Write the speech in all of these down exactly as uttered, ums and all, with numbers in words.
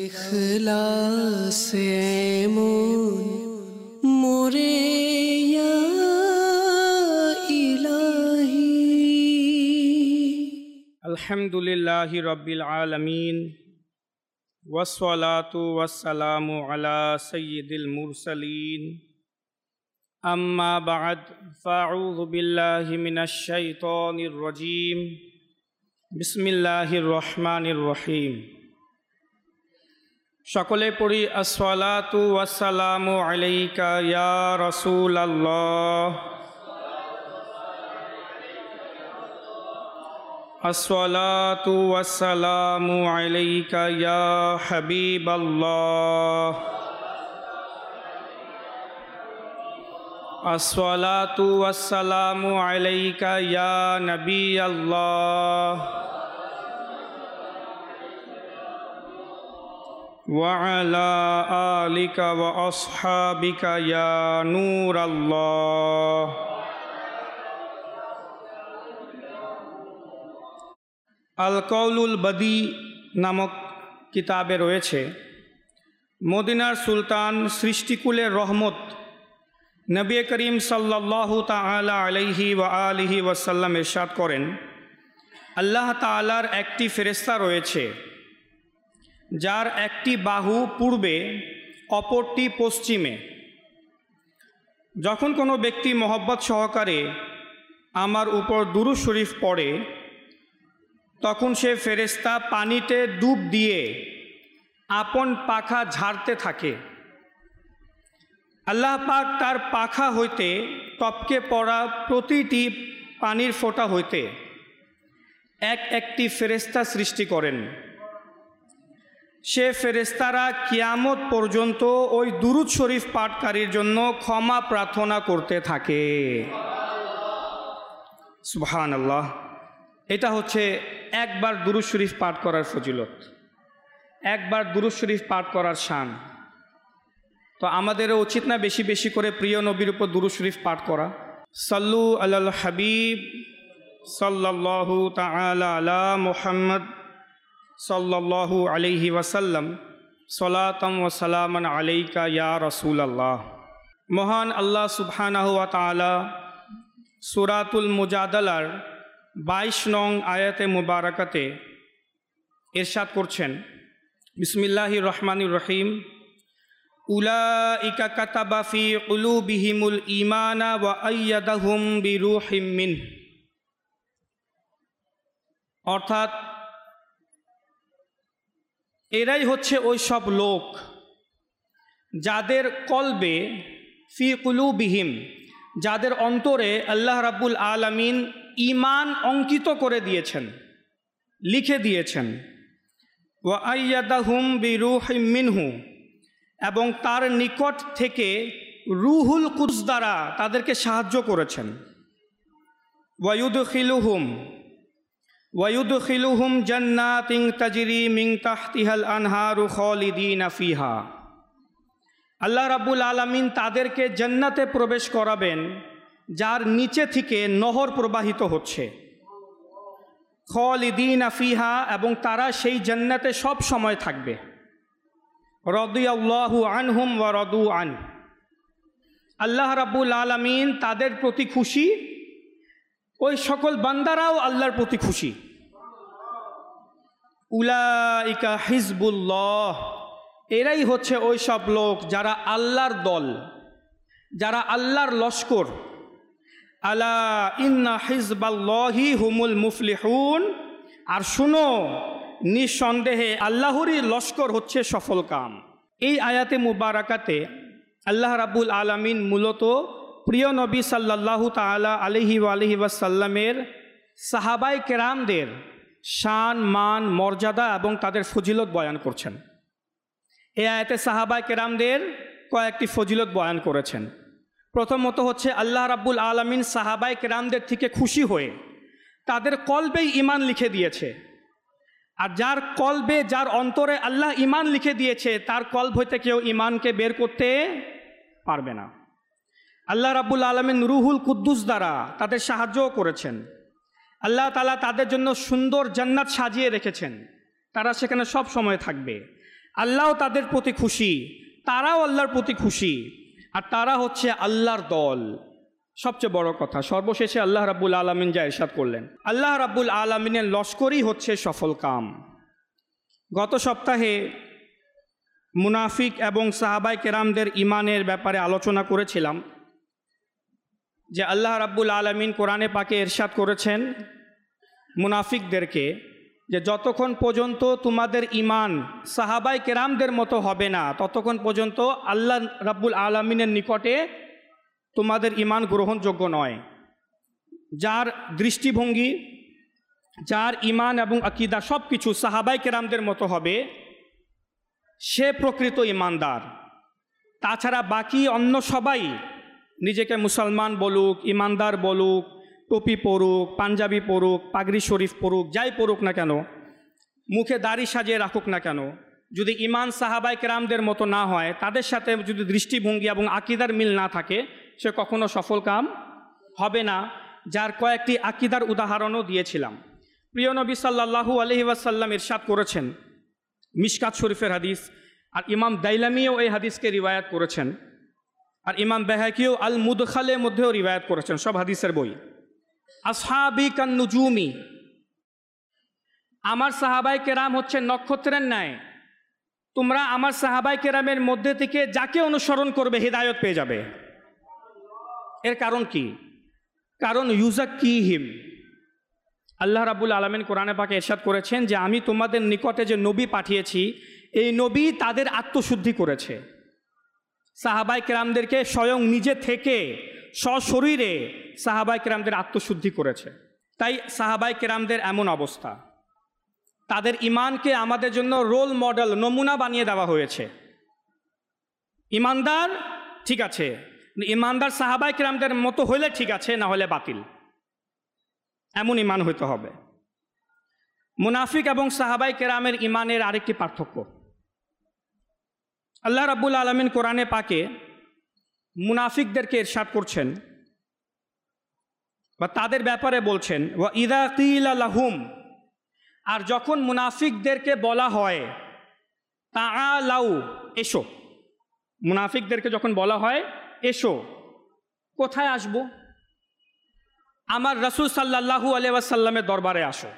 ইখলাসে এমন মোরে ইয়া ইলাহি। আলহামদুলিল্লাহি রাব্বিল আলামিন ওয়াসসালাতু ওয়াসসালামু আলা সাইয়্যিদিল মুরসালিন। আম্মা বা'দ, ফাআউযু বিল্লাহি মিনাশ শাইতানির রাজীম। বিসমিল্লাহির রহমানির রহিম। সকলে পড়ি আসসালাতু ওয়াসসালামু আলাইকা ইয়া রাসূলাল্লাহ। আসসালাতু ওয়াসসালামু আলাইকা ইয়া হাবিবাল্লাহ। আসসালাতু ওয়াসসালামু আলাইকা ইয়া নবিয়াল্লাহ। ওয়া আলা আলিকা ওয়া আসহাবিকা ইয়া নূরাল্লাহ। আল কওলুল বদী নামক কিতাবে রয়েছে, মদিনার সুলতান সৃষ্টিকুলের রহমত নবী করিম সাল্লাল্লাহু তাআলা আলাইহি ওয়া আলিহি ওয়াসাল্লাম ইরশাদ করেন, আল্লাহ তাআলার একটি ফেরেশতা রয়েছে যার একটি বাহু পূর্বে অপরটি পশ্চিমে। যখন কোনো ব্যক্তি মহব্বত সহকারে আমার উপর দুরূদ শরীফ পড়ে, তখন সে ফেরেশতা পানিতে ডুব দিয়ে আপন পাখা ঝাড়তে থাকে। আল্লাহ পাক তার পাখা হইতে টপকে পড়া প্রতিটি পানির ফোঁটা হইতে এক একটি ফেরেশতা সৃষ্টি করেন। সে ফেরেশতারা কিয়ামত পর্যন্ত ওই দুরূদ শরীফ পাঠকারীর জন্য ক্ষমা প্রার্থনা করতে থাকে। সুবহানাল্লাহ। এটা হচ্ছে একবার দুরূদ শরীফ পাঠ করার ফজিলত, একবার দুরূদ শরীফ পাঠ করার শান। তো আমাদেরও উচিত না বেশি বেশি করে প্রিয় নবীর উপর দুরূদ শরীফ পাঠ করা। সাল্লু আলাল হাবিব সাল্লাল্লাহু তাআলা আলা মুহাম্মদ সাল্লাল্লাহু আলাইহি ওয়াসাল্লাম। সালাতাম ওয়া সালামান আলাইকা ইয়া রাসূলাল্লাহ। মহান আল্লাহ সুবহানাহু ওয়া তাআলা সূরাতুল মুজাদালার বাইশ নং আয়াতে মুবারাকাতে ইরশাদ করছেন, বিসমিল্লাহির রহমানির রহিম। উলাইকা কাতাবা ফি কুলুবিহিমুল ঈমানা ওয়া আইয়াদাহুম বিরূহিম মিন। অর্থাৎ এরাই হচ্ছে ওই সব লোক যাদের কলবে, ফি কুলুবিহিম, যাদের অন্তরে আল্লাহ রাব্বুল আলামিন ঈমান অঙ্কিত করে দিয়েছেন, লিখে দিয়েছেন। ওয়া আইয়াদাহুম বিরূহিম মিনহু, এবং তার নিকট থেকে রুহুল কুদস দ্বারা তাদেরকে সাহায্য করেছেন। ওয়ায়ুদখিলুহুম ওয়ায়ুদখিলুহুম জান্নাতিন তাজরি মিন তাহতিহাল আনহারু খালিদিনা ফিহা। আল্লাহ রাব্বুল আলামিন তাদেরকে জান্নাতে প্রবেশ করাবেন যার নিচে থেকে নহর প্রবাহিত হচ্ছে। খালিদিনা ফিহা, এবং তারা সেই জান্নাতে সব সময় থাকবে। রাদিয়াল্লাহু আনহুম ওয়া রাদু আন। আল্লাহ রাব্বুল আলামিন তাদের প্রতি খুশি, ওই সকল বান্দারাও আল্লাহর প্রতি খুশি। উলাইকা হিজবুল্লাহ, এরাই হচ্ছে ওই সব লোক যারা আল্লাহর দল, যারা আল্লাহর লস্কর। আলা ইন্না হিজবাল্লাহি হুমুল মুফলিহুন। আর শুনো, নিঃসন্দেহে আল্লাহরই লস্কর হচ্ছে সফল কাম। এই আয়াতে মুবারাকাতে আল্লাহ রাব্বুল আলামিন মূলত প্রিয় নবী সাল্লাল্লাহু তাআলা আলাইহি ওয়া আলিহি ওয়াসাল্লামের সাহাবায়ে কেরামদের শান, মান, মর্যাদা এবং তাদের ফজিলত বয়ান করছেন। এই আয়াতে সাহাবায়ে কেরামদের কয়েকটি ফজিলত বয়ান করেছেন। প্রথমত হচ্ছে আল্লাহ রাব্বুল আলামিন সাহাবায়ে কেরামদের থেকে খুশি হয়ে তাদের কলবেই ঈমান লিখে দিয়েছে। আর যার কলবে, যার অন্তরে আল্লাহ ঈমান লিখে দিয়েছে, তার কলব হইতে কেউ ঈমানকে বের করতে পারবে না। আল্লাহ রাব্বুল আলামিন রুহুল কুদ্দুস দ্বারা তাদের সাহায্যও করেছেন। আল্লাহ তাআলা তাদের জন্য সুন্দর জান্নাত সাজিয়ে রেখেছেন, তারা সেখানে সব সময় থাকবে। আল্লাহও তাদের প্রতি খুশি, তারাও আল্লাহর প্রতি খুশি, আর তারা হচ্ছে আল্লাহর দল। সবচেয়ে বড় কথা, সর্বশেষে আল্লাহ রাব্বুল আলামিন যা ইরশাদ করলেন, আল্লাহ রাব্বুল আলামিনের লস্করই হচ্ছে সফল কাম। গত সপ্তাহে মুনাফিক এবং সাহাবায়ে কেরামদের ইমানের ব্যাপারে আলোচনা করেছিলাম যে আল্লাহ রাব্বুল আলামিন কোরআনে পাকে ইরশাদ করেছেন মুনাফিকদেরকে যে যতক্ষণ পর্যন্ত তোমাদের ইমান সাহাবায়ে কেরামদের মতো হবে না, ততক্ষণ পর্যন্ত আল্লাহ রাব্বুল আলামিনের নিকটে তোমাদের ইমান গ্রহণযোগ্য নয়। যার দৃষ্টিভঙ্গি, যার ইমান এবং আকীদা সব কিছু সাহাবায়ে কেরামদের মতো হবে, সে প্রকৃত ইমানদার। তাছাড়া বাকি অন্য সবাই নিজেকে মুসলমান বলুক, ইমানদার বলুক, টুপি পরুক, পাঞ্জাবি পরুক, পাগড়ি শরীফ পরুক, যাই পরুক না কেন, মুখে দাড়ি সাজিয়ে রাখুক না কেন, যদি ইমান সাহাবায়ে কেরামদের মতো না হয়, তাদের সাথে যদি দৃষ্টিভঙ্গি এবং আকীদার মিল না থাকে, সে কখনো সফল কাম হবে না। যার কয়েকটি আকীদার উদাহরণও দিয়েছিলাম। প্রিয় নবী সাল্লাল্লাহু আলাইহি ওয়াসাল্লাম ইরশাদ করেছেন, মিশকাত শরীফের হাদিস, আর ইমাম দাইলামিও এই হাদিসকে রিওয়ায়াত করেছেন, আর ইমাম বাইহাকিও আল মুদখালের মধ্যেও রিওয়ায়াত করেছেন, সব হাদিসের বই। আসহাবি কান নুজুমি, আমার সাহাবায়ে কেরাম হচ্ছে নক্ষত্রের ন্যায়, তোমরা আমার সাহাবায়ে কেরামের মধ্যে থেকে যাকে অনুসরণ করবে হিদায়ত পেয়ে যাবে। এর কারণ কি? কারণ ইউজাক্কিহিম, আল্লাহ রাব্বুল আলামিন কোরআনে পাকে ইরশাদ করেছেন যে আমি তোমাদের নিকটে যে নবী পাঠিয়েছি, এই নবী তাদের আত্মশুদ্ধি করেছে। সাহাবায়ে কেরামদেরকে স্বয়ং নিজে থেকে সশরীরে সাহাবায়ে কেরামদের আত্মশুদ্ধি করেছে। তাই সাহাবায়ে কেরামদের এমন অবস্থা, তাদের ইমানকে আমাদের জন্য রোল মডেল, নমুনা বানিয়ে দেওয়া হয়েছে। ইমানদার ঠিক আছে, ইমানদার সাহাবায়ে কেরামদের মতো হলে ঠিক আছে, না হলে বাতিল, এমন ইমান হইতে হবে। মুনাফিক এবং সাহাবায়ে কেরামের ইমানের আরেকটি পার্থক্য, আল্লাহ রাব্বুল আলামিন কোরআনে পাকে মুনাফিকদেরকে ইরশাদ করছেন বা তাদের ব্যাপারে বলছেন, ওয়া ইযা কিলা লাহুম, আর যখন মুনাফিকদেরকে বলা হয় তাআলাউ, এসো, মুনাফিকদেরকে যখন বলা হয় এসো, কোথায় আসবো? আমার রাসূল সাল্লাল্লাহু আলাইহি ওয়াসাল্লামের দরবারে আসো।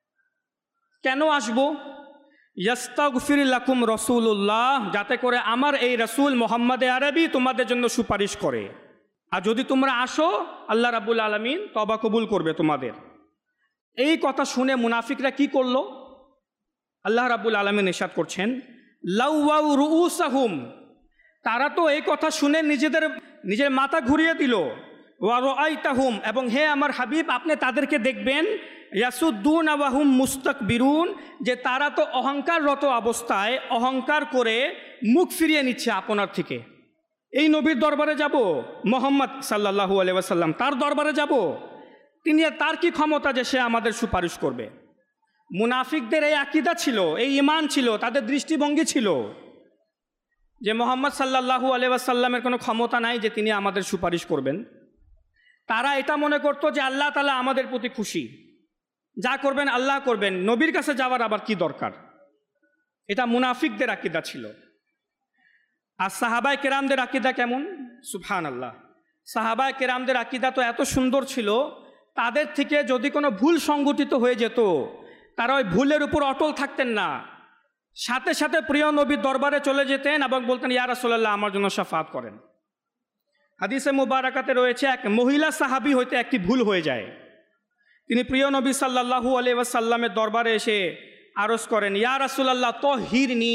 কেন আসবো? ইয়াস্তাগফির লাকুম রাসূলুল্লাহ, যাতে করে আমার এই রাসূল মুহাম্মদে আরবি তোমাদের জন্য সুপারিশ করে। আর যদি তোমরা আসো, আল্লাহ রাব্বুল আলামিন তওবা কবুল করবে তোমাদের। এই কথা শুনে মুনাফিকরা কি করলো? আল্লাহ রাব্বুল আলামিন ইরশাদ করছেন, লাউয়াউ রুউসাহুম, তারা তো এই কথা শুনে নিজেদের নিজের মাথা ঘুরিয়ে দিল। ওয়া রাআইতাহুম, এবং হে আমার হাবিব আপনি তাদেরকে দেখবেন, ইয়াসুদ্দুনা ওয়া হুম মুস্তাকবিরুন, যে তারা তো অহংকাররত অবস্থায় অহংকার করে মুখ ফিরিয়ে নিচ্ছে আপনার থেকে। এই নবীর দরবারে যাব, মুহাম্মদ সাল্লাল্লাহু আলাইহি ওয়াসাল্লাম তার দরবারে যাব, তিনি তার কি ক্ষমতা যে সে আমাদের সুপারিশ করবে? মুনাফিকদের এই আকীদা ছিল, এই ঈমান ছিল, তাদের দৃষ্টিভঙ্গি ছিল যে মুহাম্মদ সাল্লাল্লাহু আলাইহি ওয়াসাল্লামের কোনো ক্ষমতা নাই যে তিনি আমাদের সুপারিশ করবেন। তারা এটা মনে করতো যে আল্লাহ তাআলা আমাদের প্রতি খুশি, যা করবেন আল্লাহ করবেন, নবীর কাছে যাওয়ার আবার কি দরকার? এটা মুনাফিকদের আকীদা ছিল। আর সাহাবায়ে কেরামদের আকীদা কেমন? সুবহানাল্লাহ, সাহাবায়ে কেরামদের আকীদা তো এত সুন্দর ছিল, তাদের থেকে যদি কোনো ভুল সংগঠিত হয়ে যেত, তারা ওই ভুলের উপর অটল থাকতেন না, সাথে সাথে প্রিয় নবীর দরবারে চলে যেতেন এবং বলতেন, ইয়া রাসূলুল্লাহ আমার জন্য শাফাআত করেন। হাদিসে মুবারাকাতে রয়েছে, এক মহিলা সাহাবী হইতে একটি ভুল হয়ে যায়, তিনি প্রিয় নবী সাল্লাল্লাহু আলাইহি ওয়াসাল্লামের দরবারে এসে আরজ করেন, ইয়া রাসূলুল্লাহ তাহিরনি,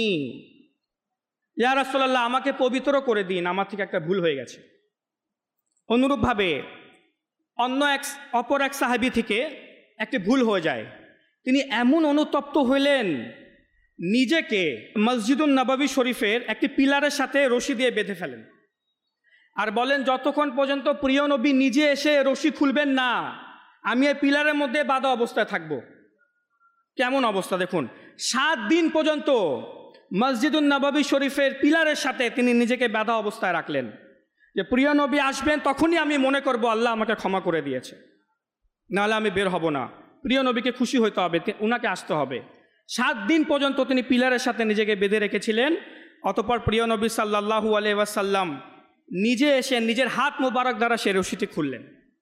ইয়া রাসূলুল্লাহ আমাকে পবিত্র করে দিন, আমার থেকে একটা ভুল হয়ে গেছে। অনুরূপভাবে অন্য এক অপর এক সাহাবী থেকে একটি ভুল হয়ে যায়, তিনি এমন অনুতপ্ত হইলেন, নিজেকে মসজিদুন নববী শরীফের একটি পিলারের সাথে রশি দিয়ে বেঁধে ফেলেন, আর বলেন যতক্ষণ পর্যন্ত প্রিয় নবী নিজে এসে রশি খুলবেন না, আমি এই পিলারের মধ্যে বাঁধা অবস্থায় থাকব। কেমন অবস্থা দেখুন, সাত দিন পর্যন্ত মসজিদুন নববী শরীফের পিলারের সাথে তিনি নিজেকে বাঁধা অবস্থায় রাখলেন, যে প্রিয় নবী আসবেন তখনই আমি মনে করব আল্লাহ আমাকে ক্ষমা করে দিয়েছে, নাহলে আমি বের হব না। প্রিয় নবীকে খুশি হইতে হবে, ওনাকে আসতে হবে। সাত দিন পর্যন্ত তিনি পিলারের সাথে নিজেকে বেঁধে রেখেছিলেন। অতঃপর প্রিয় নবী সাল্লাল্লাহু আলাইহি ওয়াসাল্লাম নিজে এসে নিজের হাত মোবারক দ্বারা সে রশিটি খুললেন।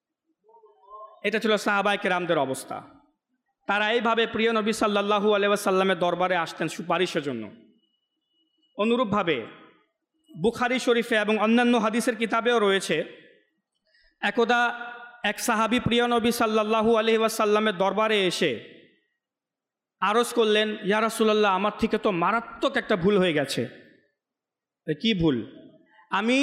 এটা ছিল সাহাবায়ে কেরামদের অবস্থা। তারা এইভাবে প্রিয় নবী সাল্লাল্লাহু আলাইহি ওয়াসাল্লামের দরবারে আসতেন সুপারিশের জন্য। অনুরূপভাবে বুখারী শরীফে এবং অন্যান্য হাদিসের কিতাবেও রয়েছে, একদা এক সাহাবী প্রিয় নবী সাল্লাল্লাহু আলাইহি ওয়াসাল্লামের দরবারে এসে আরজ করলেন, ইয়া রাসূলুল্লাহ, আমার থেকে তো মারাত্মক একটা ভুল হয়ে গেছে। কি ভুল? আমি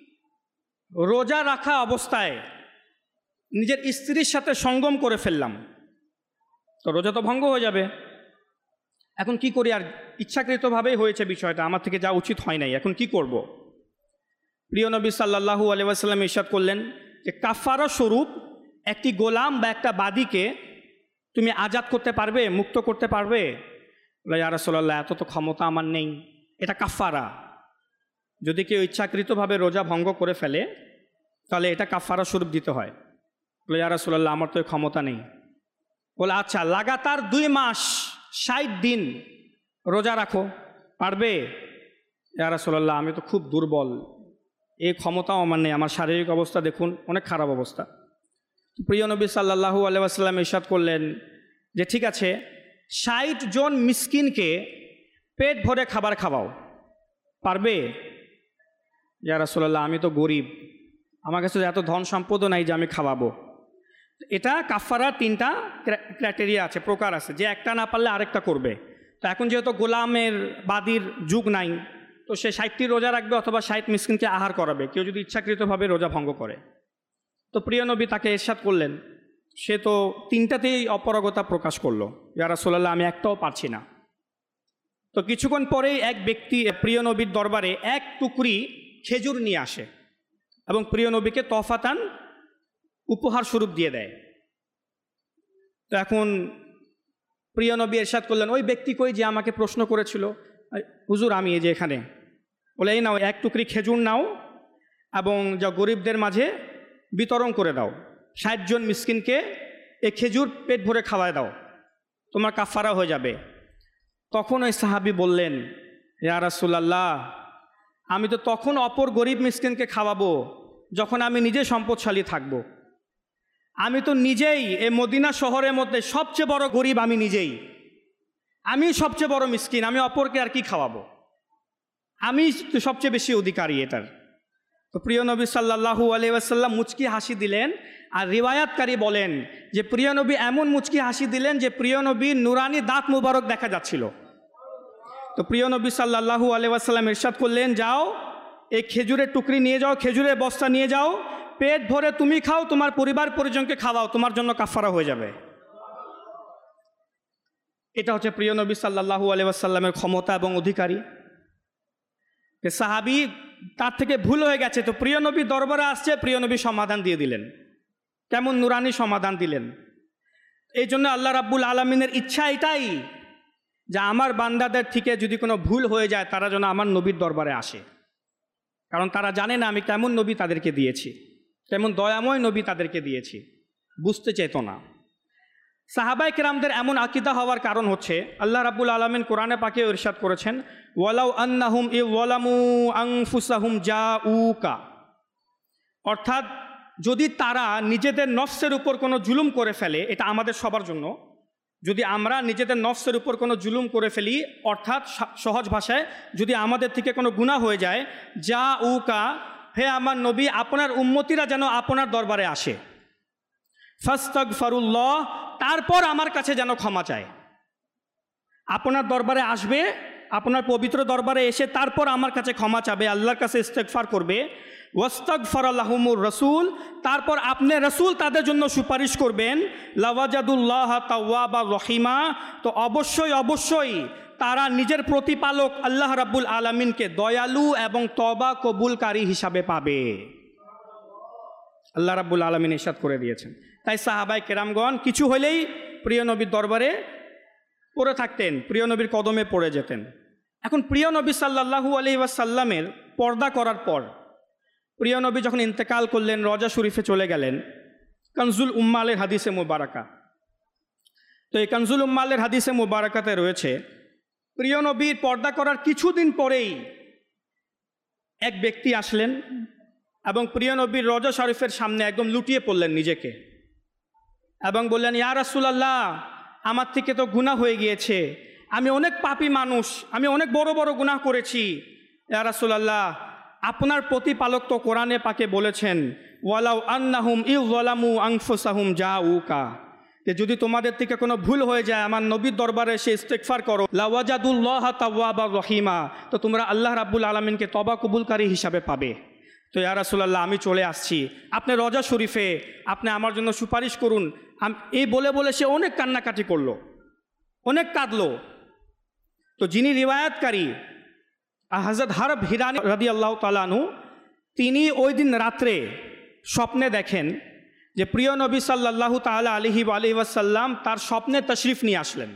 রোজা রাখা অবস্থায় নিজের স্ত্রীর সাথে সঙ্গম করে ফেললাম, তো রোজা তো ভঙ্গ হয়ে যাবে। এখন কি করি? আর ইচ্ছাকৃতভাবেই হয়েছে বিষয়টা, আমার থেকে যা উচিত হয় নাই, এখন কি করব? প্রিয় নবী সাল্লাল্লাহু আলাইহি ওয়াসাল্লাম ইরশাদ করলেন যে কাফারা স্বরূপ একটি গোলাম বা একটা বাদীকে তুমি আজাদ করতে পারবে, মুক্ত করতে পারবে? ইয়া রাসূলুল্লাহ, এত তো ক্ষমতা আমার নেই। এটা কাফারা। যদি কেউ ইচ্ছাকৃতভাবে রোজা ভঙ্গ করে ফেলে তাহলে এটা কাফারা স্বরূপ দিতে হয়। ইয়া রাসূলুল্লাহ, আমার তো ক্ষমতা নেই। বলে আচ্ছা, লাগাতার দুই মাস ষাট দিন রোজা রাখো, পারবে? ইয়া রাসূলুল্লাহ, আমি তো খুব দুর্বল, এই ক্ষমতাও আমার নেই, আমার শারীরিক অবস্থা দেখুন, অনেক খারাপ অবস্থা। প্রিয় নবী সাল্লাল্লাহু আলাইহি ওয়াসাল্লাম ইরশাদ করলেন যে ঠিক আছে, ষাট জন মিসকিনকে পেট ভরে খাবার খাওয়াও, পারবে? ইয়া রাসূলুল্লাহ, আমি তো গরিব, আমার কাছে এত ধন সম্পদও নাই যে আমি খাওয়াবো। এটা কাফারার তিনটা ক্রাইটেরিয়া আছে, প্রকার আছে, যে একটা না পারলে আরেকটা করবে। তো এখন যেহেতু গোলামের বাদীর যুগ নাই, তো সে ষাটটি রোজা রাখবে অথবা ষাট মিসকিনকে আহার করাবে, কেউ যদি ইচ্ছাকৃতভাবে রোজা ভঙ্গ করে। তো প্রিয় নবী তাকে ইরশাদ করলেন, সে তো তিনটাতেই অপারগতা প্রকাশ করলো, ইয়া রাসূলুল্লাহ, আমি একটাও পারছি না। তো কিছুক্ষণ পরেই এক ব্যক্তি প্রিয় নবীর দরবারে এক টুকরি খেজুর নিয়ে আসে এবং প্রিয় নবীকে তফাতান উপহার স্বরূপ দিয়ে দেয়। তো এখন প্রিয় নবী ইরশাদ করলেন, ওই ব্যক্তি কই যে আমাকে প্রশ্ন করেছিল? হুজুর, আমি এই যে এখানে। বলে, এই নাও, এক টুকরি খেজুর নাও এবং যা গরিবদের মাঝে বিতরণ করে দাও, ষাট জন মিসকিনকে এই খেজুর পেট ভরে খাওয়ায় দাও, তোমার কাফারা হয়ে যাবে। তখন ওই সাহাবী বললেন, ইয়া রাসূলুল্লাহ, আমি তো তখন অপর গরিব মিসকিনকে খাওয়াবো যখন আমি নিজে সম্পদশালী থাকব। আমি তো নিজেই এই মদিনা শহরের মধ্যে সবচেয়ে বড় গরিব, আমি নিজেই, আমি সবচেয়ে বড় মিসকিন, আমি অপরকে আর কি খাওয়াবো? আমি তো সবচেয়ে বেশি অধিকারী এটার। তো প্রিয় নবী সাল্লাল্লাহু আলাইহি ওয়াসাল্লাম মুচকি হাসি দিলেন, আর রিওয়ায়াতকারী বলেন যে প্রিয় নবী এমন মুচকি হাসি দিলেন যে প্রিয় নবীর নুরানি দাঁত মুবারক দেখা যাচ্ছিল। তো প্রিয় নবী সাল্লাল্লাহু আলাইহি ওয়াসাল্লাম ইরশাদ করলেন, যাও, এই খেজুরের টুকরি নিয়ে যাও, খেজুরের বস্তা নিয়ে যাও, পেট ভরে তুমি খাও, তোমার পরিবার পরিজনকে খাওয়াও, তোমার জন্য কাফারা হয়ে যাবে। এটা হচ্ছে প্রিয় নবী সাল্লাল্লাহু আলাইহি ওয়াসাল্লামের ক্ষমতা এবং অধিকারী। সাহাবী তার থেকে ভুল হয়ে গেছে, তো প্রিয় নবী দরবারে আসছে, প্রিয় নবী সমাধান দিয়ে দিলেন। কেমন নুরানি সমাধান দিলেন! এই জন্য আল্লাহ রাব্বুল আলামিনের ইচ্ছা এটাই যে আমার বান্দাদের থেকে যদি কোনো ভুল হয়ে যায় তারা যেন আমার নবীর দরবারে আসে, কারণ তারা জানে না আমি কেমন নবী তাদেরকে দিয়েছি, কেমন দয়াময় নবী তাদেরকে দিয়েছি, বুঝতে চেত না। সাহাবায়ে কেরামদের এমন আকীদা হওয়ার কারণ হচ্ছে আল্লাহ রাব্বুল আলামিন কোরআনে পাকে ইরশাদ করেছেন, ওয়ালাউ আন্নাহুম ইযলামু আনফুসাহুম জাউকা, অর্থাৎ যদি তারা নিজেদের নফসের উপর কোনো জুলুম করে ফেলে, এটা আমাদের সবার জন্য, যদি আমরা নিজেদের নফসের উপর কোনো জুলুম করে ফেলি, অর্থাৎ সহজ ভাষায় যদি আমাদের থেকে কোনো গুনাহ হয়ে যায়, জাউকা, হে আমার নবী, আপনার উম্মতিরা যেন আপনার দরবারে আসে, ফাস্তাগফিরুল্লাহ, তারপর আমার কাছে যেন ক্ষমা চায়। আপনার দরবারে আসবে, আপনার পবিত্র দরবারে এসে তারপর আমার কাছে ক্ষমা চাবে, আল্লাহর কাছে ইস্তেগফার করবে। ওয়াস্তাগফারা লাহুমুর রাসূল, তারপর আপনি রাসূল তাদের জন্য সুপারিশ করবেন। লাওয়াজাদুল্লাহ তাওয়াবা রহিমা, তো অবশ্যই অবশ্যই তারা নিজের প্রতিপালক আল্লাহ রাব্বুল আলামিনকে দয়ালু এবং তওবা কবুলকারী হিসাবে পাবে। আল্লাহ রাব্বুল আলামিন ইরশাদ করে দিয়েছেন। তাই সাহাবায়ে কেরামগণ কিছু হলেই প্রিয় নবীর দরবারে পড়ে থাকতেন, প্রিয় নবীর কদমে পড়ে যেতেন। এখন প্রিয় নবী সাল্লাল্লাহু আলাইহি ওয়াসাল্লামের পর্দা করার পর প্রিয় নবী যখন ইন্তেকাল করলেন, রওজা শরীফে চলে গেলেন, কানজুল উম্মালের হাদিসে মুবারাকা, তো এই কানজুল উম্মালের হাদিসে মুবারাকাতে রয়েছে, প্রিয় নবীর পর্দা করার কিছুদিন পরেই এক ব্যক্তি আসলেন এবং প্রিয় নবীর রওজা শরীফের সামনে একদম লুটিয়ে পড়লেন নিজেকে এবং বললেন, ইয়া রাসূলুল্লাহ, আমার থেকে তো গুনাহ হয়ে গিয়েছে, আমি অনেক পাপী মানুষ, আমি অনেক বড় বড় গুনাহ করেছি। ইয়া রাসূলুল্লাহ, আপনার প্রতিপালক তো কোরআনে পাকে বলেছেন, ওয়ালাউ আন্নাহুম ইযলামু আনফুসাহুম জাউকা, যে যদি তোমাদের থেকে কোনো ভুল হয়ে যায় আমার নবীর দরবারে এসে ইস্তেগফার করো, লাওয়াজাদুল্লাহ তাওয়াবার রহিমা, তো তোমরা আল্লাহ রাব্বুল আলামিনকে তওবা কবুলকারী হিসাবে পাবে। তো ইয়া রাসূলুল্লাহ, আমি চলে আসছি আপনি রওজা শরীফে, আপনি আমার জন্য সুপারিশ করুন। এই বলে বলে সে অনেক কান্নাকাটি করলো, অনেক কাঁদলো। তো যিনি রিওয়ায়াতকারী হযরত হারব হিরানি রাদিয়াল্লাহু তাআলা আনহু, তিনি ওই দিন রাত্রে স্বপ্নে দেখেন যে প্রিয় নবী সাল্লাল্লাহু তাআলা আলাইহি ওয়াসাল্লাম তার স্বপ্নে তশরিফ নিয়ে আসলেন,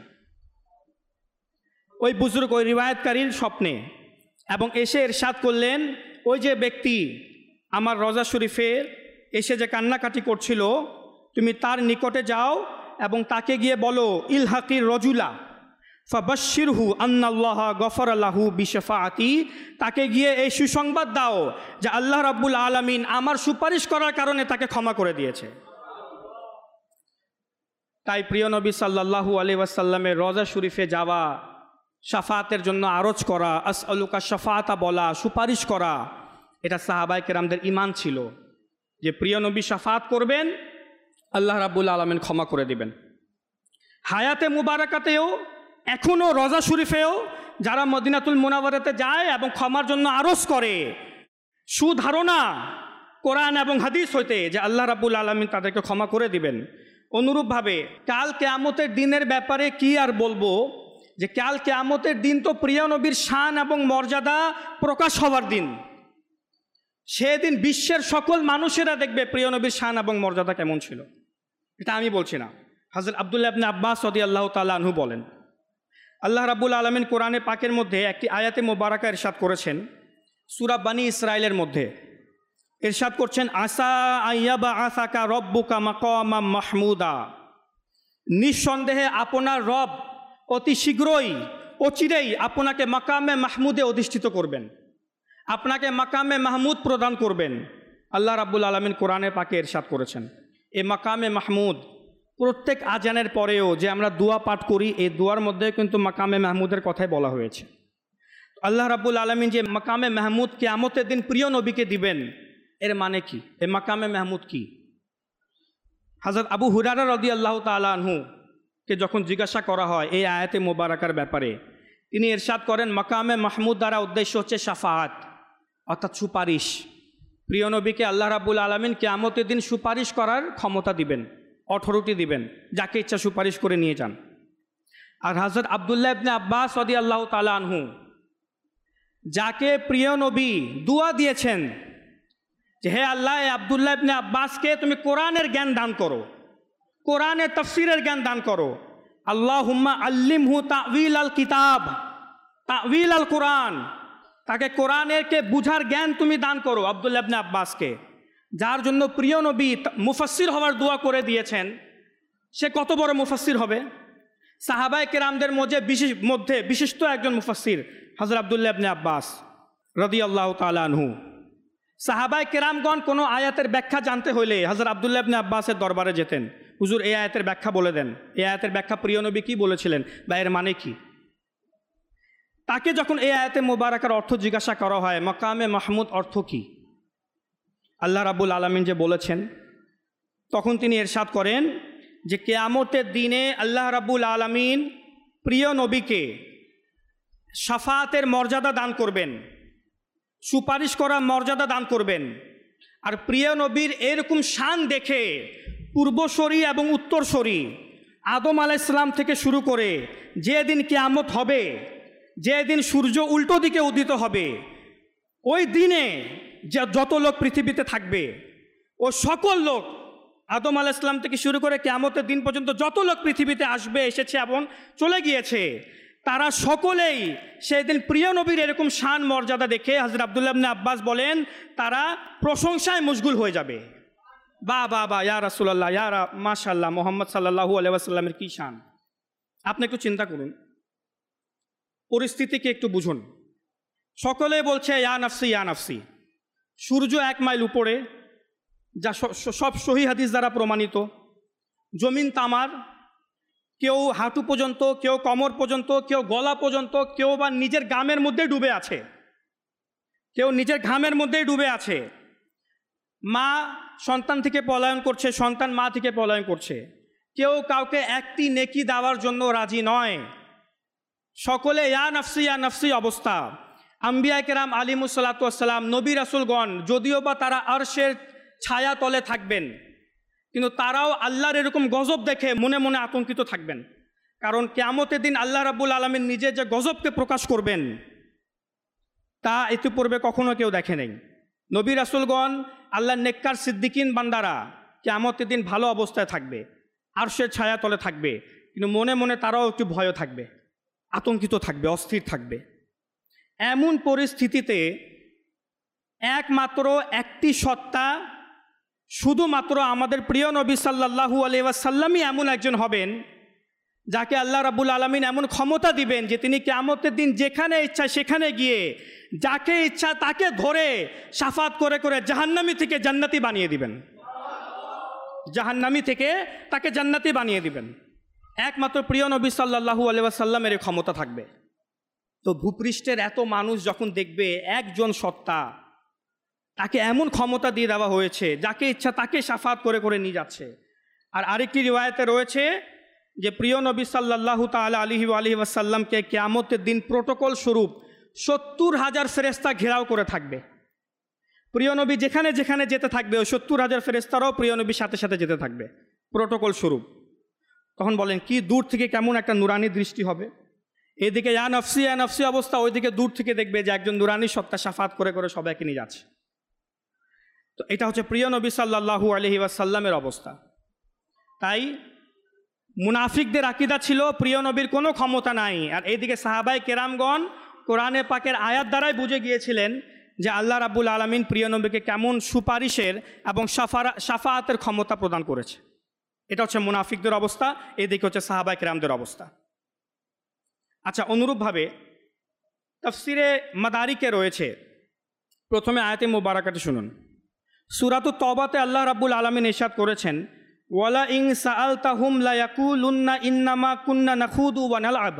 ওই বুজুর্গ ওই রিওয়ায়াতকারীর স্বপ্নে, এবং এসে ইরশাদ করলেন, ওই যে ব্যক্তি আমার রওজা শরীফে এসে যে কান্নাকাটি করছিল, তুমি তার নিকটে যাও এবং তাকে গিয়ে বলো, ইলহাকির রজুলা ফাবাশশিরহু আন্নাল্লাহ গফারা লাহু বিশাফাআতি, তাকে গিয়ে এই সুসংবাদ দাও যে আল্লাহ রাব্বুল আলামিন আমার সুপারিশ করার কারণে তাকে ক্ষমা করে দিয়েছে। তাই প্রিয় নবী সাল্লাল্লাহু আলাইহি ওয়াসাল্লামের রওজা শরীফে যাওয়া, শাফাআতের জন্য আরজ করা, আসআলুকা শাফাআতা বলা, সুপারিশ করা, এটা সাহাবায়ে কেরামদের ঈমান ছিল যে প্রিয় নবী শাফাআত করবেন, আল্লাহ রাব্বুল আলামিন ক্ষমা করে দিবেন। হায়াতে মুবারাকাতেও এখনও রওজা শরীফেও যারা মদিনাতুল মুনাওয়ারাতে যায় এবং ক্ষমার জন্য আরজ করে, সুধারণা কোরআন এবং হাদিস হইতে যে আল্লাহ রাব্বুল আলামিন তাদেরকে ক্ষমা করে দিবেন। অনুরূপভাবে কাল কিয়ামতের দিনের ব্যাপারে কি আর বলবো, যে কাল কিয়ামতের দিন তো প্রিয় নবীর শান এবং মর্যাদা প্রকাশ হওয়ার দিন। সেদিন বিশ্বের সকল মানুষেরা দেখবে প্রিয় নবীর শান এবং মর্যাদা কেমন ছিল। এটা আমি বলছি না, হযরত আব্দুল্লাহ ইবনে আব্বাস রাদিয়াল্লাহু তাআলা আনহু বলেন, আল্লাহ রাব্বুল আলামিন কোরআনে পাকের মধ্যে একটি আয়াতে মুবারাকা ইরশাদ করেছেন, সূরা বনী ইসরাইলের মধ্যে ইরশাদ করছেন, আসা আইয়াবা আসাকা রব্বুকা মাকামাম মাহমুদা, নিঃসন্দেহে আপনার রব অতি শীঘ্রই অচিরেই আপনাকে মাকামে মাহমুদে অধিষ্ঠিত করবেন, আপনাকে মাকামে মাহমুদ প্রদান করবেন। আল্লাহ রাব্বুল আলামিন কোরআনে পাকে ইরশাদ করেছেন, এই মাকামে মাহমুদ প্রত্যেক আজানের পরেও যে আমরা দোয়া পাঠ করি, এই দোয়ার মধ্যে কিন্তু মাকামে মাহমুদের কথাই বলা হয়েছে। আল্লাহ রাব্বুল আলামিন যে মাকামে মাহমুদ কিয়ামতের দিন প্রিয় নবীকে দিবেন, এর মানে কি? এই মাকামে মাহমুদ কি? হযরত আবু হুরায়রা রাদিয়াল্লাহু তাআলা আনহু কে যখন জিজ্ঞাসা করা হয় এই আয়াতে মোবারকার ব্যাপারে, তিনি ইরশাদ করেন, মাকামে মাহমুদ দ্বারা উদ্দেশ্য হচ্ছে শাফাআত, অর্থাৎ সুপারিশ। প্রিয় নবীকে আল্লাহ রাব্বুল আলামিন কিয়ামতের দিন সুপারিশ করার ক্ষমতা দিবেন, অথরিটি দিবেন, যাকে ইচ্ছা সুপারিশ করে নিয়ে যান। আর হযরত আব্দুল্লাহ ইবনে আব্বাস রাদিয়াল্লাহু তাআলা আনহু, যাকে প্রিয় নবী দুয়া দিয়েছেন যে হে আল্লাহ, আব্দুল্লাহ ইবনে আব্বাসকে তুমি কোরআনের জ্ঞান দান করো, কোরআনের তাফসীরের জ্ঞান দান করো। আল্লাহুম্মা আল্লিমহু তা'ওয়িল আল কিতাব, তা'ওয়িল আল কোরআন, তাকে কোরআনের কে বুঝার জ্ঞান তুমি দান করো আব্দুল্লাহ ইবনে আব্বাসকে, যার জন্য প্রিয় নবী মুফাসসির হওয়ার দোয়া করে দিয়েছেন। সে কত বড় মুফাসসির হবে! সাহাবায়ে কেরামদের মধ্যে বিশেষ মধ্যে বিশিষ্ট একজন মুফাসসির হযরত আব্দুল্লাহ ইবনে আব্বাস রাদিয়াল্লাহু তাআলা আনহু। সাহাবায়ে কেরামগণ কোনো আয়াতের ব্যাখ্যা জানতে হলে হযরত আব্দুল্লাহ ইবনে আব্বাসের দরবারে যেতেন, হুজুর এই আয়াতের ব্যাখ্যা বলে দেন, এই আয়াতের ব্যাখ্যা প্রিয় নবী কি বলেছিলেন বা এর মানে কি। তাকে যখন এই আয়াতে মুবারাকার অর্থ জিজ্ঞাসা করা হয়, মাকামে মাহমুদ অর্থ কি, আল্লাহ রাব্বুল আলামিন যে বলেছেন, তখন তিনি ইরশাদ করেন যে কিয়ামতের দিনে আল্লাহ রাব্বুল আলামিন প্রিয় নবীকে শাফাআতের মর্যাদা দান করবেন, সুপারিশ করার মর্যাদা দান করবেন। আর প্রিয় নবীর এরকম শান দেখে পূর্বসরী এবং উত্তরসরী আদম আলাইহিস সালাম থেকে শুরু করে যেদিন কিয়ামত হবে, যেদিন সূর্য উল্টো দিকে উদিত হবে, ওই দিনে যে যত লোক পৃথিবীতে থাকবে, ও সকল লোক আদম আলাইহিস সালাম থেকে শুরু করে কিয়ামতের দিন পর্যন্ত যত লোক পৃথিবীতে আসবে, এসেছে এবং চলে গিয়েছে, তারা সকলেই সেদিন প্রিয় নবীর এরকম শান মর্যাদা দেখে হযরত আব্দুল্লাহ ইবনে আব্বাস বলেন, তারা প্রশংসায় মশগুল হয়ে যাবে। বা বা বা ইয়া রাসূলুল্লাহ, ইয়া মাশাআল্লাহ, মুহাম্মদ সাল্লাল্লাহু আলাইহি ওয়াসাল্লামের কি শান! আপনি একটু চিন্তা করুন, পরিস্থিতিকে একটু বুঝুন। সকলে বলছে ইয়া নাফসি ইয়া নাফসি। সূর্য এক মাইল উপরে, যা সব সহি হাদিস দ্বারা প্রমাণিত। জমিন তামার, কেউ হাঁটু পর্যন্ত, কেউ কোমর পর্যন্ত, কেউ গলা পর্যন্ত, কেউ বা নিজের গামের মধ্যে ডুবে আছে, কেউ নিজের ঘামের মধ্যেই ডুবে আছে। মা সন্তান থেকে পলায়ন করছে, সন্তান মা থেকে পলায়ন করছে। কেউ কাউকে একটি নেকি দেওয়ার জন্য রাজি নয়। সকলে ইয়া নাফসি ইয়া নাফসি অবস্থা। আম্বিয়া কেরাম আলিমুসসালাতু ওয়াসসালাম, নবী রাসূলগণ, যদিও বা তারা আরশের ছায়া তলে থাকবেন, কিন্তু তারাও আল্লাহর এরকম গজব দেখে মনে মনে আতঙ্কিত থাকবেন। কারণ কিয়ামতের দিন আল্লাহ রাব্বুল আলামিন নিজে যে গজবকে প্রকাশ করবেন তা ইতিপূর্বে কখনো কেউ দেখে নেই। নবী রাসূলগণ, আল্লাহর নেককার সিদ্দিকিন বান্দারা কিয়ামতের দিন ভালো অবস্থায় থাকবে, আরশের ছায়া তলে থাকবে, কিন্তু মনে মনে তারাও একটু ভয় থাকবে, আতঙ্কিত থাকবে, অস্থির থাকবে। এমন পরিস্থিতিতে একমাত্র একটি সত্তা, শুধুমাত্র আমাদের প্রিয় নবী সাল্লাল্লাহু আলাইহি ওয়াসাল্লামই এমন একজন হবেন যাকে আল্লাহ রাব্বুল আলামিন এমন ক্ষমতা দিবেন যে তিনি কিয়ামতের দিন যেখানে ইচ্ছা সেখানে গিয়ে যাকে ইচ্ছা তাকে ধরে শাফাত করে করে জাহান্নামী থেকে জান্নাতি বানিয়ে দিবেন। জাহান্নামী থেকে তাকে জান্নাতি বানিয়ে দিবেন। একমাত্র প্রিয় নবী সাল্লাল্লাহু আলাইহি ওয়াসাল্লামের এই ক্ষমতা থাকবে। তো ভূপৃষ্ঠের এত মানুষ যখন দেখবে একজন সত্তা, তাকে এমন ক্ষমতা দিয়ে দেওয়া হয়েছে যাকে ইচ্ছা তাকে শাফাত করে করে নিয়ে যাচ্ছে। আর আরেকটি রিওয়ায়াতে রয়েছে যে প্রিয় নবী সাল্লাল্লাহু তাআলা আলাইহি ওয়া আলিহি ওয়াসাল্লামকে কিয়ামতের দিন প্রোটোকল স্বরূপ সত্তর হাজার ফেরেশতা ঘেরাও করে থাকবে। প্রিয় নবী যেখানে যেখানে যেতে থাকবে ওই সত্তর হাজার ফেরেশতারাও প্রিয় নবীর সাথে সাথে যেতে থাকবে প্রোটোকল স্বরূপ। তখন বলেন কি দূর থেকে কেমন একটা নুরানি দৃষ্টি হবে। এদিকে ইয়া নাফসি ইয়া নাফসি অবস্থা, ওইদিকে দূর থেকে দেখবে যে একজন নুরানি সত্তা শাফাত করে করে সবাইকে নিয়ে যাচ্ছে। তো এটা হচ্ছে প্রিয় নবী সাল্লাল্লাহু আলাইহি ওয়াসাল্লামের অবস্থা। তাই মুনাফিকদের আকীদা ছিল প্রিয় নবীর কোনো ক্ষমতা নাই। আর এইদিকে সাহাবায়ে কেরামগণ কোরআনে পাকের আয়াত দ্বারাই বুঝে গিয়েছিলেন যে আল্লাহ রাব্বুল আলামিন প্রিয় নবীকে কেমন সুপারিশের এবং শাফারা শাফাআতের ক্ষমতা প্রদান করেছে। এটা হচ্ছে মুনাফিকদের অবস্থা, এদিকে হচ্ছে সাহাবায়ে কেরামদের অবস্থা। আচ্ছা, অনুরূপভাবে তাফসিরে মাদারিকে রয়েছে। প্রথমে আয়াতে মুবারাকাতে শুনুন। সূরাতুত তওবাতে আল্লাহ রাব্বুল আলামিন ইরশাদ করেছেন, ওয়ালা ইন সাআলতাহুম লা ইয়াকুলুন্না ইন্নামা কুন্না নাখুদু ওয়া নালআব।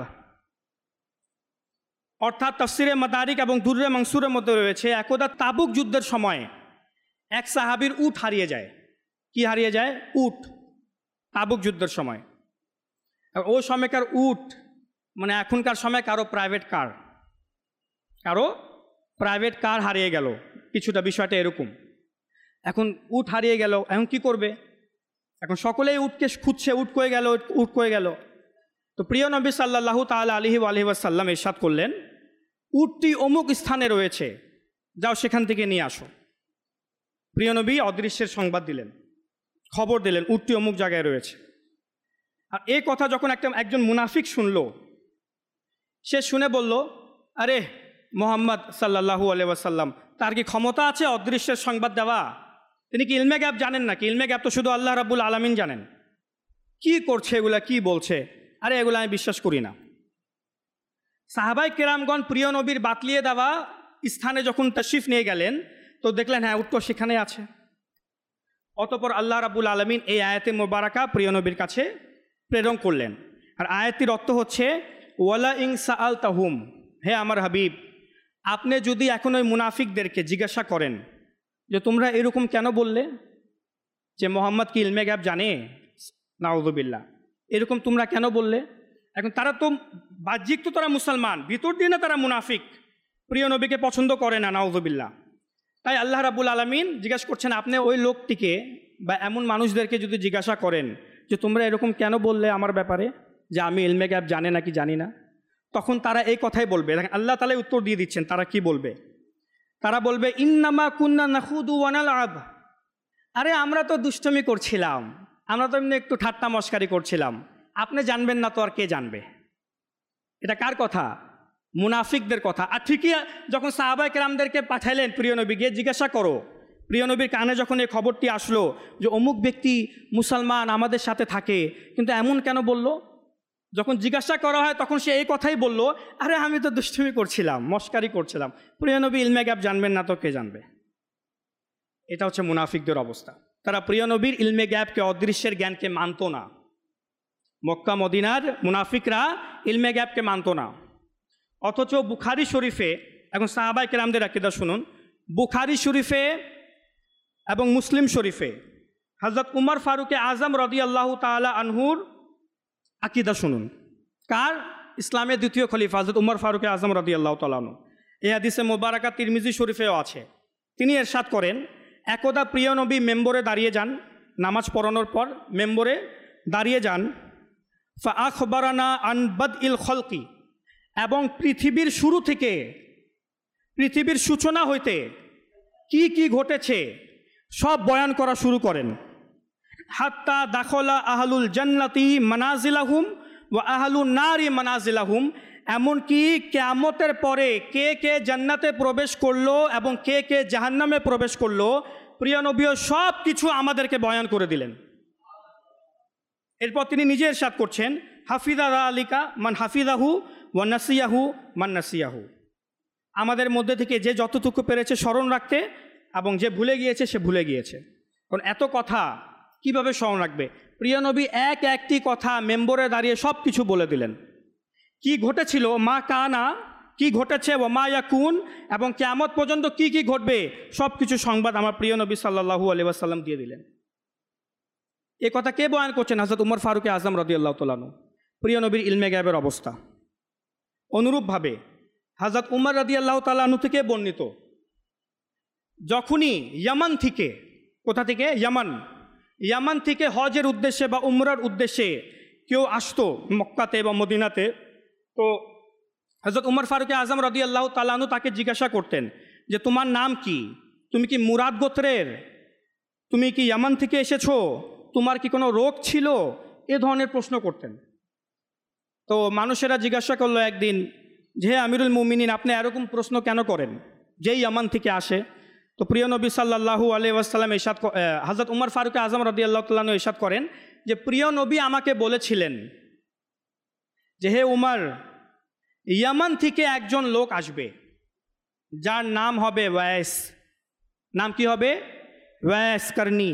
অর্থাৎ তাফসিরে মাদারিক এবং দুররে মানসুরের মধ্যে রয়েছে, একদা তাবুক যুদ্ধের সময় এক সাহাবীর উট হারিয়ে যায়। কি হারিয়ে যায়? উট। তাবুক যুদ্ধের সময়। আর ওই সময়কার উট মানে এখনকার সময় কারো প্রাইভেট কার, কারো প্রাইভেট কার হারিয়ে গেল, কিছুটা বিষয়টা এরকম। এখন উট হারিয়ে গেল, এখন কি করবে? এখন সকলেই উটকে খুঁজছে, উট কয়ে গেল, উট কয়ে গেল। তো প্রিয় নবী সাল্লাল্লাহু তাআলা আলাইহি ওয়া আলিহি ওয়াসাল্লাম ইরশাদ করলেন, উটটি অমুক স্থানে রয়েছে, যাও সেখান থেকে নিয়ে আসো। প্রিয় নবী অদৃশ্যের সংবাদ দিলেন, খবর দিলেন উটটি অমুক জায়গায় রয়েছে। আর এই কথা যখন একটা একজন মুনাফিক শুনল, সে শুনে বলল, আরে মুহাম্মদ সাল্লাল্লাহু আলাইহি ওয়াসাল্লাম, তার কি ক্ষমতা আছে অদৃশ্যের সংবাদ দেওয়া? তিনি কি ইলমে গায়ব জানেন নাকি? ইলমে গায়ব তো শুধু আল্লাহ রাব্বুল আলামিন জানেন। কি করছে এগুলা, কি বলছে? আরে এগুলো আমি বিশ্বাস করি না। সাহাবায়ে কেরামগণ প্রিয় নবীর বাতলিয়ে দেওয়া স্থানে যখন তাশরিফ নিয়ে গেলেন তো দেখলেন হ্যাঁ উট তো সেখানে আছে। অতঃপর আল্লাহ রাব্বুল আলামিন এই আয়াতে মোবারকা প্রিয় নবীর কাছে প্রেরণ করলেন। আর আয়াতটির অর্থ হচ্ছে, ওয়ালা ইন সাআলতাহুম, হে আমার হাবিব, আপনি যদি এখন ওই মুনাফিকদেরকে জিজ্ঞাসা করেন যে তোমরা এরকম কেন বললে যে মোহাম্মদ কি ইলমে গায়ব জানে, নাউযুবিল্লাহ, এরকম তোমরা কেন বললে? এখন তারা তো বাহ্যিক তো তারা মুসলমান, ভিতর দিয়ে না তারা মুনাফিক, প্রিয় নবীকে পছন্দ করে না, নাউযুবিল্লাহ। তাই আল্লাহ রাব্বুল আলামিন জিজ্ঞাসা করছেন, আপনি ওই লোকটিকে বা এমন মানুষদেরকে যদি জিজ্ঞাসা করেন যে তোমরা এরকম কেন বললে আমার ব্যাপারে, যে আমি ইলমে গায়ব জানে নাকি জানি না, তখন তারা এই কথাই বলবে। আল্লাহ তাআলা উত্তর দিয়ে দিচ্ছেন তারা কি বলবে। তারা বলবে, ইন্নামা কুন্না নাখুদু ওয়া নালআব, আরে আমরা তো দুষ্টমি করছিলাম, আমরা তো এমনি একটু ঠাট্টা মশকারি করছিলাম, আপনি জানবেন না তো আর কে জানবে? এটা কার কথা? মুনাফিকদের কথা। আর ঠিকই যখন সাহাবায়ে কেরামদেরকে পাঠাইলেন প্রিয় নবী, গিয়ে জিজ্ঞাসা করো, প্রিয় নবীর কানে যখন এই খবরটি আসলো যে অমুক ব্যক্তি মুসলমান আমাদের সাথে থাকে, কিন্তু এমন কেন বলল যখন জিজ্ঞাসা করা হয় তখন সে এই কথাই বলল, আরে আমি তো দুষ্টুমি করছিলাম, মস্কারি করছিলাম, প্রিয় নবী ইলমে গায়েব জানবেন না তো কে জানবে। এটা হচ্ছে মুনাফিকদের অবস্থা। তারা প্রিয় নবীর ইলমে গায়েবকে, অদৃশ্যের জ্ঞানকে মানত না। মক্কা মদিনার মুনাফিকরা ইলমে গায়েবকে মানত না। অথচ বুখারী শরীফে, এখন সাহাবায়ে কেরামদের আকীদা শুনুন, বুখারী শরীফে এবং মুসলিম শরীফে হযরত উমর ফারুকে আজম রাদিয়াল্লাহু তাআলা আনহুর আকীদা শুনুন। কার? ইসলামের দ্বিতীয় খলিফা হযরত উমর ফারুকে আজম রাদিয়াল্লাহু তাআলা আনহু। এই হাদিসে মোবারকা তিরমিজি শরীফেও আছে। তিনি ইরশাদ করেন, একদা প্রিয় নবী মেম্বরে দাঁড়িয়ে যান, নামাজ পড়ানোর পর মেম্বরে দাঁড়িয়ে যান। ফা আখবারানা আন বাদইল খলকি, এবং পৃথিবীর শুরু থেকে, পৃথিবীর সূচনা হইতে কি কি ঘটেছে সব বয়ান করা শুরু করেন। হাত্তা দাখলা আহলুল জান্নাতি মানাজিলাহুম ওয়া আহলুন নারি মানাজিলাহুম, এমনকি কিয়ামতের পরে কে কে জান্নাতে প্রবেশ করলো এবং কে কে জাহান্নামে প্রবেশ করলো, প্রিয় নবীও সব কিছু আমাদেরকে বয়ান করে দিলেন। এরপর তিনি নিজে ইরশাদ করছেন, হাফিজা আলিকা মান হাফিজাহু ওয়া নাসিয়াহু মান নাসিয়াহু, আমাদের মধ্যে থেকে যে যতটুকু পেরেছে স্মরণ রাখতে এবং যে ভুলে গিয়েছে সে ভুলে গিয়েছে। কারণ এত কথা কিভাবে স্মরণ রাখবে? প্রিয় নবী এক একটি কথা মেম্বরে দাঁড়িয়ে সব কিছু বলে দিলেন। কি ঘটেছিল, মা কানা, কি ঘটেছে, ও মা ইয়াকুন, এবং কিয়ামত পর্যন্ত কি কি ঘটবে সব কিছু সংবাদ আমার প্রিয় নবী সাল্লাল্লাহু আলাইহি ওয়াসাল্লাম দিয়ে দিলেন। এ কথা কে বয়ান করছেন? হযরত উমর ফারুক আজম রাদিয়াল্লাহু তাআলা আনহু, প্রিয় নবীর ইলমে গায়েবের অবস্থা। অনুরূপভাবে হযরত উমর রাদিয়াল্লাহু তাআলা আনহু থেকে বর্ণিত, যখনই ইয়ামান থেকে, কোথা থেকে? ইয়ামান, ইয়ামান থেকে হজের উদ্দেশ্যে বা উমরার উদ্দেশ্যে কেউ আসতো মক্কাতে বা মদিনাতে, তো হযরত উমর ফারুক আজম রাদিয়াল্লাহু তাআলা আনহু তাকে জিজ্ঞাসা করতেন যে তোমার নাম কি, তুমি কি মুরাদ গোত্রের, তুমি কি ইয়ামান থেকে এসেছো, তোমার কি কোনো রোগ ছিল, এ ধরনের প্রশ্ন করতেন। তো মানুষেরা জিজ্ঞাসা করলো একদিন যে হে আমিরুল মুমিনিন, আপনি এরকম প্রশ্ন কেন করেন, যেই ইয়ামান থেকে আসে? তো প্রিয় নবী সাল্লাল্লাহু আলাইহি ওয়াসাল্লাম ইরশাদ, হযরত উমর ফারুক আজম রাদিয়াল্লাহু তাআলা আনহু ইরশাদ করেন যে প্রিয় নবী আমাকে বলেছিলেন যে হে উমর, ইয়ামান থেকে একজন লোক আসবে যার নাম হবে ওয়াইস। নাম কি হবে? Uwais Qarni.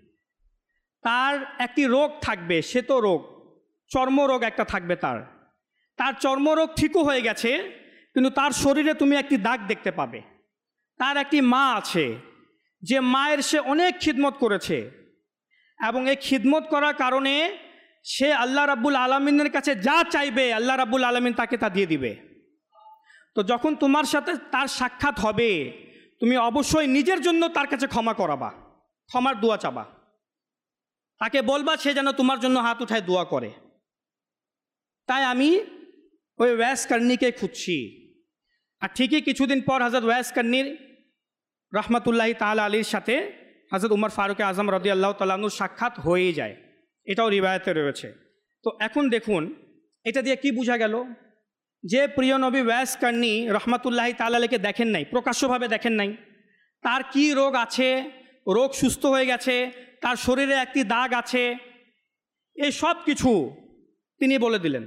তার একটি রোগ থাকবে, শ্বেত রোগ, চর্মরোগ একটা থাকবে তার। তার চর্মরোগ ঠিকও হয়ে গেছে, কিন্তু তার শরীরে তুমি একটি দাগ দেখতে পাবে। তার একটি মা আছে, যে মায়ের সে অনেক খিদমত করেছে, এবং এই খিদমত করার কারণে সে আল্লাহ রাব্বুল আলামিনের কাছে যা চাইবে আল্লাহ রাব্বুল আলামিন তাকে তা দিয়ে দিবে। তো যখন তোমার সাথে তার সাক্ষাৎ হবে, তুমি অবশ্যই নিজের জন্য তার কাছে ক্ষমা করাবা, ক্ষমার দোয়া চাবা, তাকে বলবা সে যেন তোমার জন্য হাত উঠায় দোয়া করে। তাই আমি ওই ওয়াইস কারনিকে খুঁজছি। আর ঠিকই কিছুদিন পর হযরত ওয়াইস কারনির রহমতুল্লাহি তাআলা আলীর সাথে হযরত উমর ফারুক আজম রাদিয়াল্লাহু তাআলা আনহুর সাক্ষাৎ হয়েই যায়, এটাও রিওয়ায়াতে রয়েছে। তো এখন দেখুন এটা দিয়ে কি বোঝা গেল? যে প্রিয় নবী ওয়াইস কারনি রহমতুল্লাহি তাআলা আলীকে দেখেন নাই, প্রকাশ্যভাবে দেখেন নাই, তার কি রোগ আছে, রোগ সুস্থ হয়ে গেছে, তার শরীরে একটি দাগ আছে, এই সব কিছু তিনি বলে দিলেন।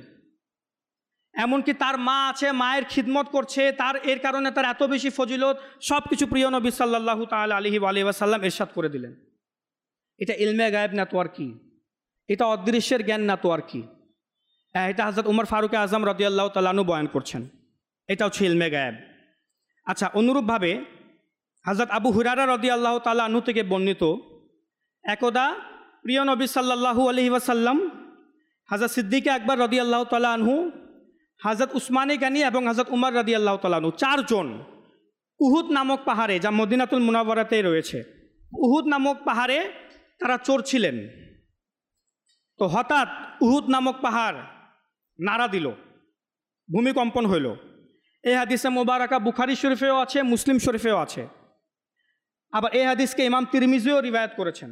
এমনকি তার মা আছে, মায়ের খিদমত করছে, তার এর কারণে তার এত বেশি ফজিলত, সব কিছু প্রিয় নবী সাল্লাল্লাহু তাআলা আলাইহি ওয়া সাল্লাম ইরশাদ করে দিলেন। এটা ইলমে গায়েব না তো আর কি, এটা অদৃশ্যের জ্ঞান না তো আর কি, এটা হযরত উমর ফারুক আজম রাদিয়াল্লাহু তাআলা আনহু বয়ান করছেন, এটা হচ্ছে ইলমে গায়েব। আচ্ছা, অনুরূপভাবে হযরত আবু হুরায়রা রাদিয়াল্লাহু তাআলা আনহু থেকে বর্ণিত, একদা প্রিয় নবী সাল্লাল্লাহু আলাইহি ওয়াসাল্লাম, হযরত সিদ্দিক আকবর রাদিয়াল্লাহু তাআলা আনহু, হযরত উসমানে গানি এবং হযরত উমর রাদিয়াল্লাহু তাআলা আনহু চারজন উহুদ নামক পাহাড়ে, যা মদিনাতুল মুনাওয়ারাতে রয়েছে, উহুদ নামক পাহাড়ে তারা চড়ছিলেন। তো হঠাৎ উহুদ নামক পাহাড় নাড়া দিল, ভূমিকম্পন হইল। এই হাদিসে মোবারকা বুখারী শরীফেও আছে, মুসলিম শরীফেও আছে। আবার এই হাদিসকে ইমাম তিরমিজিও রিওয়ায়াত করেছেন,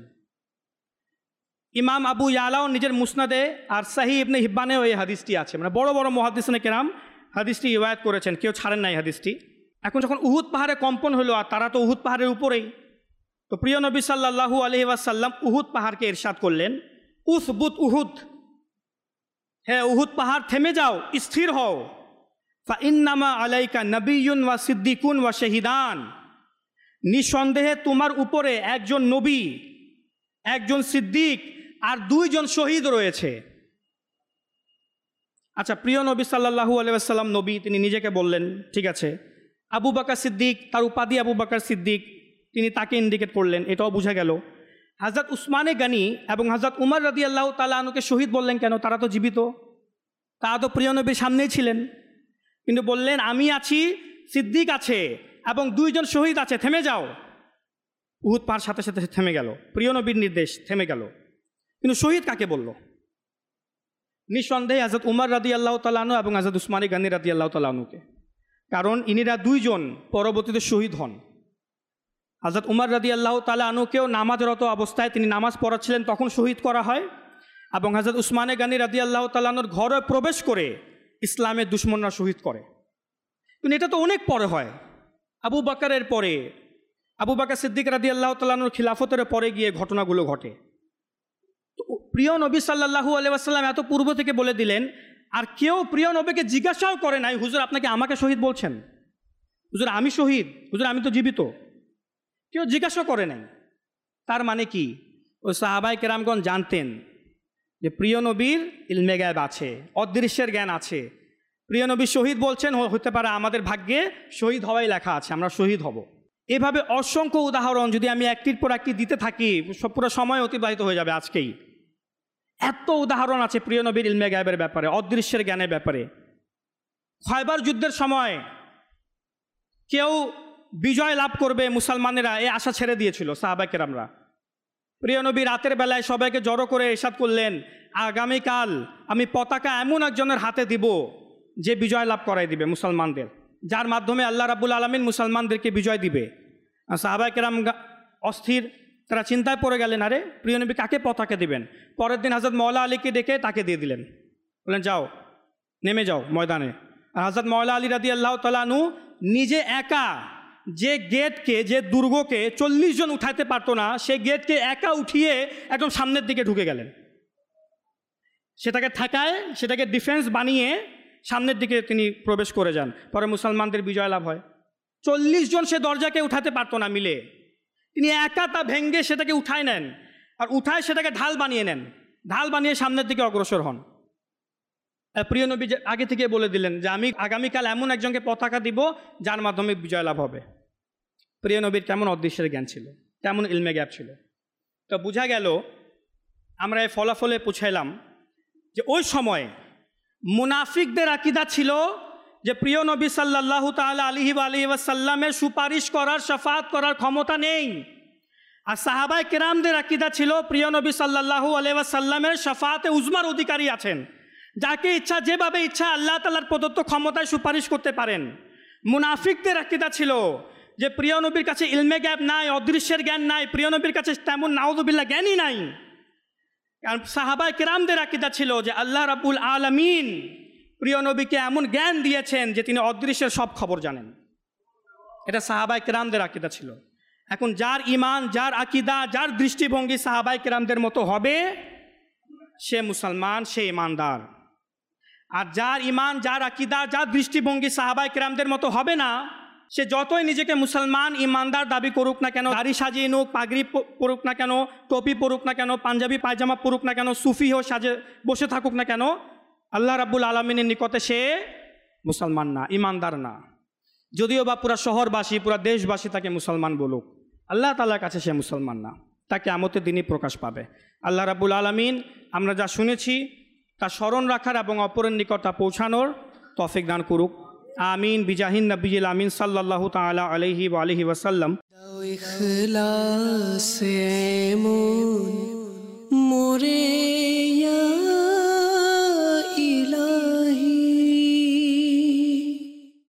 ইমাম আবু ইয়ালাও নিজের মুসনাদে, আর সাহিহ ইবনে হিব্বানেও এই হাদিসটি আছে। মানে বড় বড় মুহাদ্দিসিনে কেরাম হাদিসটি রিওয়ায়াত করেছেন, কেউ ছাড়েন না এই হাদিসটি। এখন যখন উহুদ পাহাড়ে কম্পন হলো, আর তারা তো উহুদ পাহাড়ের উপরেই, তো প্রিয় নবী সাল্লাল্লাহু আলাইহি ওয়াসাল্লাম উহুদ পাহাড়কে ইরশাদ করলেন, উসবুত উহুদ, হে উহুদ পাহাড় থেমে যাও, স্থির হও। ফা ইন্নামা আলাইকা নবিয়্যুন ওয়া সিদ্দিকুন ওয়া শাহিদান, নিঃসন্দেহে তোমার উপরে একজন নবী, একজন সিদ্দিক আর দুইজন শহীদ রয়েছে। আচ্ছা, প্রিয় নবী সাল্লাল্লাহু আলাইহি ওয়াসাল্লাম নবী, তিনি নিজেকে বললেন, ঠিক আছে। আবু বকর সিদ্দিক, তার উপাধি আবু বকর সিদ্দিক, তিনি তাকে ইন্ডিকেট করলেন, এটাও বোঝা গেল। হযরত উসমানে গনি এবং হযরত উমর রাদিয়াল্লাহু তাআলা আনহুকে শহীদ বললেন কেন? তারা তো জীবিত, তারা তো প্রিয় নবীর সামনেই ছিলেন, কিন্তু বললেন আমি আছি, সিদ্দিক আছে এবং দুইজন শহীদ আছে, থেমে যাও। উহুদ পাহাড় সাথে সাথে থেমে গেল, প্রিয় নবীর নির্দেশ, থেমে গেল। কিন্তু শহীদ কাকে বলল? নিঃসন্দেহে হযরত উমর রাদিয়াল্লাহু তাআলা আনহু এবং হযরত উসমানে গনি রাদিয়াল্লাহু তাআলা আনহুকে, কারণ ইনিরা দুইজন পরবর্তীতে শহীদ হন। হযরত উমর রাদিয়াল্লাহু তাআলা আনহুকেও নামাজরত অবস্থায়, তিনি নামাজ পড়াচ্ছিলেন, তখন শহীদ করা হয়। এবং হযরত উসমানে গনি রাদিয়াল্লাহু তাআলা আনহুর ঘরে প্রবেশ করে ইসলামের দুশমনরা শহীদ করে। কিন্তু এটা তো অনেক পরে হয়, আবু বকরের পরে, আবু বকর সিদ্দিক রাদিয়াল্লাহু তাআলা আনহুর খিলাফতের পরে গিয়ে ঘটনাগুলো ঘটে। তো প্রিয় নবী সাল্লাল্লাহু আলাইহি ওয়াসাল্লাম এত পূর্ব থেকে বলে দিলেন, আর কেউ প্রিয় নবীকে জিজ্ঞাসাও করে নাই, হুজুর আপনাকে আমাকে শহীদ বলছেন? হুজুর আমি শহীদ, হুজুর আমি তো জীবিত, কেউ জিজ্ঞাসা করে নাই। তার মানে কি? ওই সাহাবায়ে কেরামগণ জানতেন যে প্রিয় নবীর ইলমে গায়েব আছে, অদৃশ্যের জ্ঞান আছে। প্রিয় নবী শহীদ বলছেন, হতে পারে আমাদের ভাগ্যে শহীদ হওয়াই লেখা আছে, আমরা শহীদ হব। এভাবে অসংখ্য উদাহরণ যদি আমি একটির পর একটি দিতে থাকি, সব পুরো সময় অতিবাহিত হয়ে যাবে আজকেই। এত উদাহরণ আছে প্রিয় নবীর ইলমে গায়েবের ব্যাপারে, অদৃশ্যের জ্ঞানের ব্যাপারে। খয়বার যুদ্ধের সময় কেউ বিজয় লাভ করবে মুসলমানেরা, এই আশা ছেড়ে দিয়েছিল সাহাবায়ে কেরামরা। প্রিয় নবী রাতের বেলায় সবাইকে জড়ো করে ইরশাদ করলেন, আগামীকাল আমি পতাকা এমন একজনের হাতে দিব যে বিজয় লাভ করাই দিবে মুসলমানদের, যার মাধ্যমে আল্লাহ রাব্বুল আলামিন মুসলমানদেরকে বিজয় দিবে। আর সাহাবায়ে কেরাম অস্থির, তারা চিন্তায় পড়ে গেলেন, আরে প্রিয় নবী কাকে পতাকা দিবেন? পরের দিন হযরত মওলা আলীকে ডেকে তাকে দিয়ে দিলেন, বললেন যাও নেমে যাও ময়দানে। আর হযরত মওলা আলী রাদিয়াল্লাহু তাআলা আনহু নিজে একা যে গেটকে, যে দুর্গকে চল্লিশ জন উঠাইতে পারতো না, সেই গেটকে একা উঠিয়ে একদম সামনের দিকে ঢুকে গেলেন, সেটাকে ঠেকায়, সেটাকে ডিফেন্স বানিয়ে সামনের দিকে তিনি প্রবেশ করে যান। পরে মুসলমানদের বিজয় লাভ হয়। চল্লিশ জন সে দরজাকে উঠাতে পারতো না মিলে, তিনি একা তা ভেঙ্গে সেটাকে উঠায় নেন, আর উঠায় সেটাকে ঢাল বানিয়ে নেন, ঢাল বানিয়ে সামনের দিকে অগ্রসর হন। প্রিয় নবী আগে থেকে বলে দিলেন যে আমি আগামীকাল এমন একজনকে পতাকা দিব যার মাধ্যমে বিজয় লাভ হবে। প্রিয় নবীর কেমন অদৃশ্যের জ্ঞান ছিল, কেমন ইলমে গ্যাপ ছিল। তো বোঝা গেল, আমরা এই ফলাফলে পৌঁছাইলাম যে ওই সময় মুনাফিকদের আকীদা ছিল যে প্রিয় নবী সাল্লাল্লাহু তাআলা আলাইহি ওয়া আলিহি ওয়াসাল্লামের সুপারিশ করার, শাফাআত করার ক্ষমতা নেই। আর সাহাবায়ে কেরামদের আকীদা ছিল প্রিয় নবী সাল্লাল্লাহু আলাইহি ওয়াসাল্লামের শাফাআতে উজমার অধিকারী আছেন, যাকে ইচ্ছা যেভাবে ইচ্ছা আল্লাহ তাআলার প্রদত্ত ক্ষমতায় সুপারিশ করতে পারেন। মুনাফিকদের আকীদা ছিল যে প্রিয় নবীর কাছে ইলমে গায়েব নাই, অদৃশ্যের জ্ঞান নাই, প্রিয় নবীর কাছে তেমন নাউযুবিল্লাহ জ্ঞানই নাই। কারণ সাহাবায়ে কেরামদের আকীদা ছিল যে আল্লাহ রাব্বুল আলামিন প্রিয় নবীকে এমন জ্ঞান দিয়েছেন যে তিনি অদৃশ্যের সব খবর জানেন। এটা সাহাবায়ে কেরামদের আকীদা ছিল। এখন যার ঈমান, যার আকীদা, যার দৃষ্টিভঙ্গি সাহাবায়ে কেরামদের মতো হবে, সে মুসলমান, সে ঈমানদার। আর যার ঈমান, যার আকীদা, যার দৃষ্টিভঙ্গি সাহাবায়ে কেরামদের মতো হবে না, সে যতই নিজেকে মুসলমান ঈমানদার দাবি করুক না কেন, দাড়ি সাজিয়ে নুক, পাগড়ি পরুক না কেন, টুপি পরুক না কেন, পাঞ্জাবি পায়জামা পরুক না কেন, সুফি হো সাজে বসে থাকুক না কেন, আল্লাহ রাব্বুল আলামিনের নিকটে সে মুসলমান না, ঈমানদার না। যদিও বা পুরা শহরবাসী, পুরা দেশবাসী তাকে মুসলমান বলুক, আল্লাহ তাআলার কাছে সে মুসলমান না, তা কিয়ামতের দিনই প্রকাশ পাবে। আল্লাহ রাব্বুল আলামিন আমরা যা শুনেছি তা স্মরণ রাখার এবং অপরের নিকট তা পৌঁছানোর তৌফিক দান করুক। আমিন বিজাহিন নবিয়িল আমিন সাল্লাল্লাহু তাআলা আলাইহি ওয়া আলিহি ওয়াসাল্লাম। ইখলাস এমন